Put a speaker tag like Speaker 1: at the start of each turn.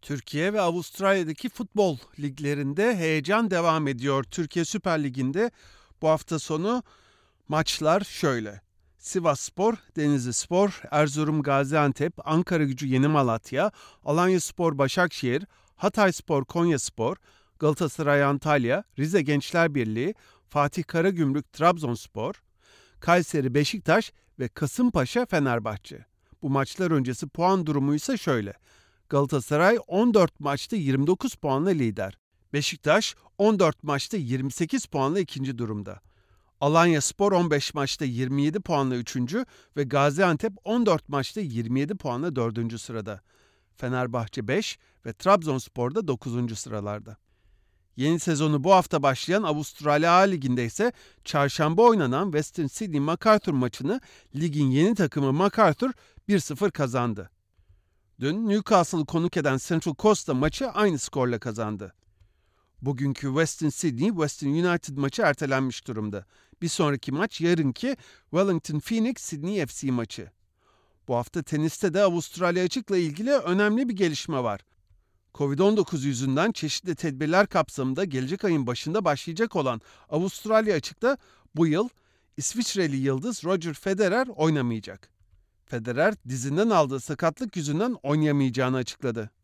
Speaker 1: Türkiye ve Avustralya'daki futbol liglerinde heyecan devam ediyor. Türkiye Süper Ligi'nde bu hafta sonu maçlar şöyle: Sivasspor, Denizlispor, Erzurum Gaziantep, Ankaragücü Yeni Malatya, Alanyaspor Başakşehir, Hatayspor Konyaspor, Galatasaray Antalya, Rize Gençler Birliği, Fatih Karagümrük Trabzonspor, Kayseri Beşiktaş ve Kasımpaşa Fenerbahçe. Bu maçlar öncesi puan durumu ise şöyle: Galatasaray 14 maçta 29 puanla lider. Beşiktaş 14 maçta 28 puanla ikinci durumda. Alanyaspor 15 maçta 27 puanla üçüncü ve Gaziantep 14 maçta 27 puanla dördüncü sırada. Fenerbahçe 5 ve Trabzonspor da 9. sıralarda. Yeni sezonu bu hafta başlayan Avustralya A Ligi'nde ise çarşamba oynanan Western Sydney MacArthur maçını ligin yeni takımı MacArthur 1-0 kazandı. Dün Newcastle'ı konuk eden Central Coast'ta maçı aynı skorla kazandı. Bugünkü Western Sydney, Western United maçı ertelenmiş durumda. Bir sonraki maç yarınki Wellington Phoenix Sydney FC maçı. Bu hafta teniste de Avustralya Açık'la ilgili önemli bir gelişme var. Covid-19 yüzünden çeşitli tedbirler kapsamında gelecek ayın başında başlayacak olan Avustralya Açık'ta bu yıl İsviçreli yıldız Roger Federer oynamayacak. Federer dizinden aldığı sakatlık yüzünden oynayamayacağını açıkladı.